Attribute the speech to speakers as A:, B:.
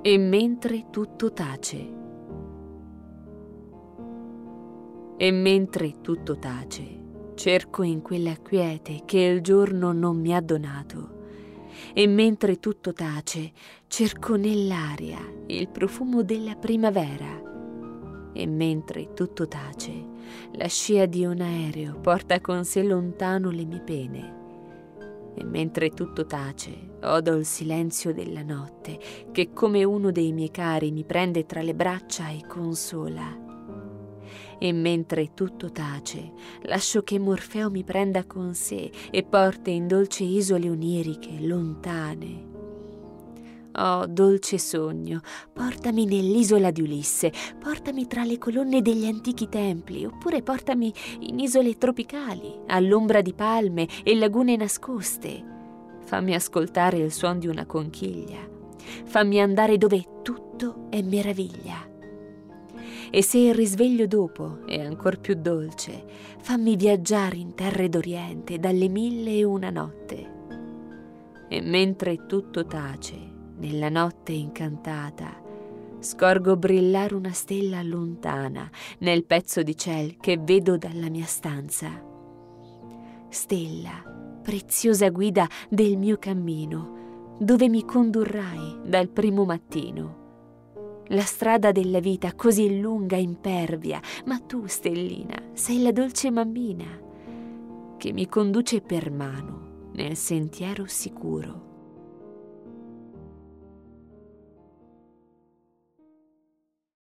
A: E mentre tutto tace. E mentre tutto tace, cerco in quella quiete che il giorno non mi ha donato. E mentre tutto tace, cerco nell'aria il profumo della primavera. E mentre tutto tace, la scia di un aereo porta con sé lontano le mie pene. E mentre tutto tace, odo il silenzio della notte, che come uno dei miei cari mi prende tra le braccia e consola. E mentre tutto tace, lascio che Morfeo mi prenda con sé e porti in dolci isole oniriche, lontane. Oh, dolce sogno, portami nell'isola di Ulisse, portami tra le colonne degli antichi templi, oppure portami in isole tropicali, all'ombra di palme e lagune nascoste. Fammi ascoltare il suono di una conchiglia, fammi andare dove tutto è meraviglia. E se il risveglio dopo è ancor più dolce, fammi viaggiare in terre d'Oriente dalle 1001 notte. E mentre tutto tace, nella notte incantata, scorgo brillare una stella lontana nel pezzo di ciel che vedo dalla mia stanza. Stella, preziosa guida del mio cammino, dove mi condurrai dal primo mattino. La strada della vita così lunga e impervia, ma tu, stellina, sei la dolce mammina che mi conduce per mano nel sentiero sicuro.